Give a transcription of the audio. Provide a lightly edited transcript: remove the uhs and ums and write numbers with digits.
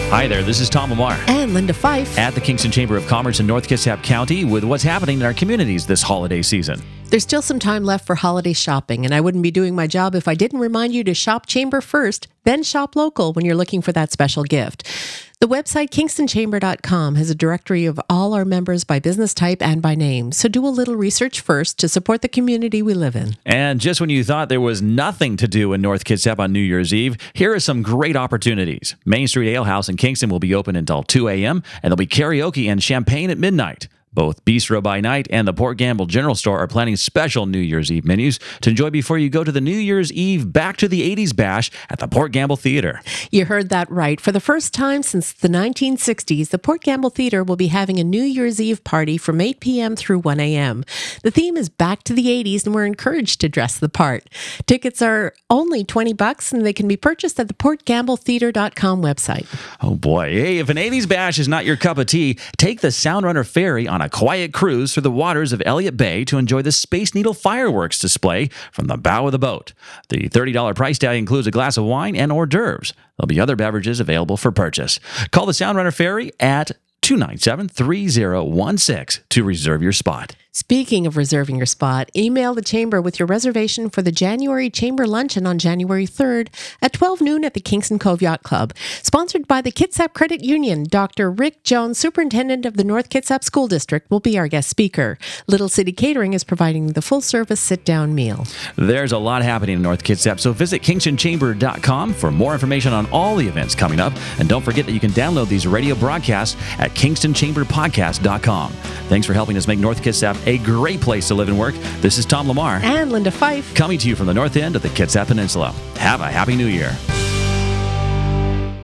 Hi there, this is Tom Lamar And Linda Fife. at the Kingston Chamber of Commerce in North Kitsap County with what's happening in our communities this holiday season. There's still some time left for holiday shopping, and I wouldn't be doing my job if I didn't remind you to shop Chamber first, then shop local when you're looking for that special gift. The website kingstonchamber.com has a directory of all our members by business type and by name, so do a little research first to support the community we live in. And just when you thought there was nothing to do in North Kitsap on New Year's Eve, here are some great opportunities. Main Street Ale House in Kingston will be open until 2 a.m., and there'll be karaoke and champagne at midnight. Both Bistro by Night and the Port Gamble General Store are planning special New Year's Eve menus to enjoy before you go to the New Year's Eve Back to the 80s Bash at the Port Gamble Theater. You heard that right. For the first time since the 1960s, the Port Gamble Theater will be having a New Year's Eve party from 8 p.m. through 1 a.m. The theme is Back to the 80s, and we're encouraged to dress the part. Tickets are only $20, and they can be purchased at the PortGambleTheater.com website. Oh boy. Hey, if an 80s bash is not your cup of tea, take the Sound Runner Ferry on a quiet cruise through the waters of Elliott Bay to enjoy the Space Needle fireworks display from the bow of the boat. The $30 price tag includes a glass of wine and hors d'oeuvres. There'll be other beverages available for purchase. Call the Sound Runner Ferry at 297-3016 to reserve your spot. Speaking of reserving your spot, email the Chamber with your reservation for the January Chamber Luncheon on January 3rd at 12 noon at the Kingston Cove Yacht Club. Sponsored by the Kitsap Credit Union, Dr. Rick Jones, Superintendent of the North Kitsap School District, will be our guest speaker. Little City Catering is providing the full-service sit-down meal. There's a lot happening in North Kitsap, so visit KingstonChamber.com for more information on all the events coming up. And don't forget that you can download these radio broadcasts at KingstonChamberPodcast.com. Thanks for helping us make North Kitsap a great place to live and work. This is Tom Lamar and Linda Fife, coming to you from the north end of the Kitsap Peninsula. Have a Happy New Year.